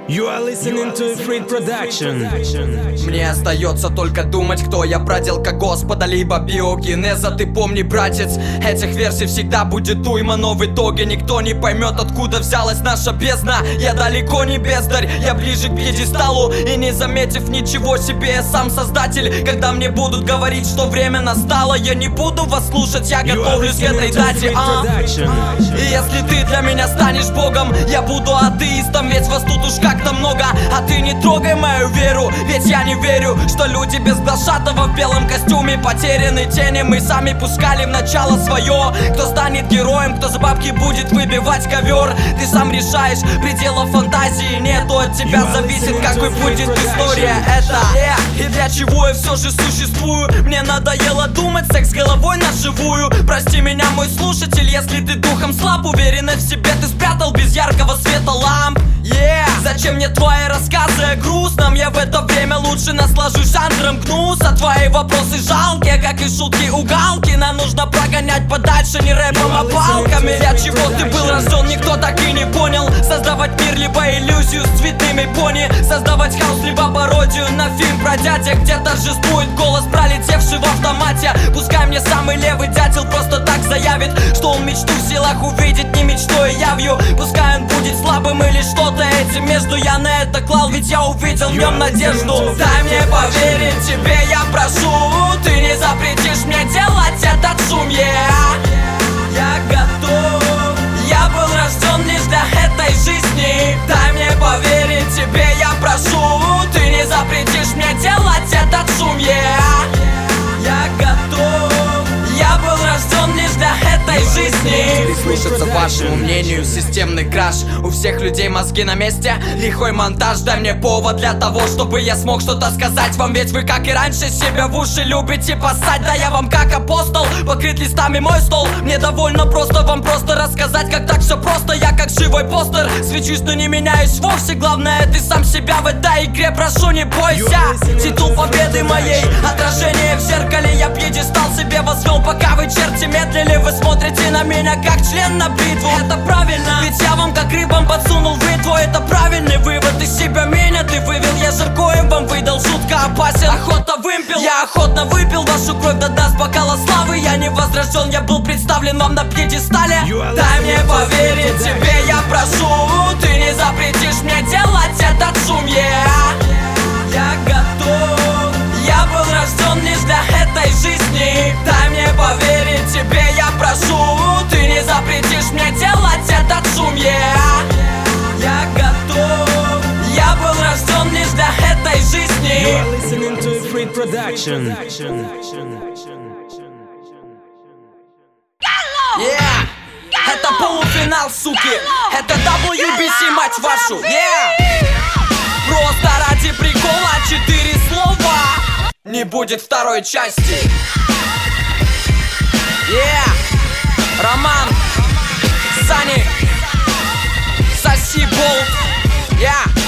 You are listening to Ifrit Production. Мне остается только думать, кто я, проделка Господа, либо биогенеза. Ты помни, братец, этих версий всегда будет уйма, но в итоге никто не поймет, откуда взялась наша бездна. Я далеко не бездарь, я ближе к пьедесталу, и не заметив ничего себе, я сам создатель. Когда мне будут говорить, что время настало, я не буду вас слушать, я готовлюсь к этой дате. И если ты для меня станешь Богом, я буду атеистом, ведь вас тут уж как-то много. А ты не трогай мою веру, ведь я не верю, что люди без глашатого в белом костюме потеряны тени. Мы сами пускали в начало свое. Кто станет героем, кто за бабки будет выбивать ковер. Ты сам решаешь, пределов фантазии нету. От тебя зависит, какой будет история эта. И для чего я все же существую? Мне надоело думать, секс головой на живую. Прости меня, мой слушатель, если ты духом слаб. Уверенность в себе ты спрятал без яркого света ламп. Зачем мне твои рассказы о грустном? Я в это время лучше наслажусь жанром гнус. А твои вопросы жалкие, как и шутки-угалки. Нам нужно прогонять подальше не рэпом, а палками. Для чего ты был рожден, никто так и не понял. Создавать мир, либо иллюзию с цветными пони. Создавать хаос, либо пародию на фильм про дядя, где торжествует голос, пролетевший в автомате. Пускай мне самый левый дятел просто так заявит, что он мечту в силах увидеть, не мечтой, явью. Пускай он будет слабым или что-то этим между, я на это клал, ведь я увидел в нем надежду. Дай мне поверить тебе, я прошу. Ты не запретишь мне делать этот шум, Я готов, я был рожден лишь для этой жизни. Дай мне поверить тебе, я прошу. Ты не запретишь мне делать этот шум, Я готов, я был рожден лишь для этой жизни. Прислушаться вашему мнению, системный краш. У всех людей мозги на месте, лихой монтаж. Дай мне повод для того, чтобы я смог что-то сказать вам. Ведь вы, как и раньше, себе в уши любите поссать. Да я вам как апостол, покрыт листами мой стол. Мне довольно просто вам просто рассказать, как так все просто. Я как живой постер, свечусь, но не меняюсь вовсе. Главное, ты сам себя в этой игре, прошу, не бойся. Титул победы моей, отражение в зеркале. Я пьедестал себе возвел, пока вы, черти, медлили. Вы смотрите на меня как член на бритву. Это правильно, ведь я вам как рыбам подсунул бритву. Это правильный вывод, из себя меня ты вывел. Я жиркоем вам выдал, жутко опасен. Охота вымпел, я охотно выпил вашу кровь до дна с бокала славы. Я не возрожден, я был представлен вам на пьедестале. Дай мне поверить тебе, я прошу. Ты не запретишь мне делать этот шум, Я готов, я был рожден лишь для этой жизни. Дай мне поверить тебе, я прошу. Ты не запретишь мне делать этот шум, Я готов, я был рожден лишь для этой жизни. You are listening to Ifrit Production. Это полуфинал, суки. Это WBC, мать вашу. Просто ради прикола 4 слова. Не будет второй части. Роман, Сани, соси болт.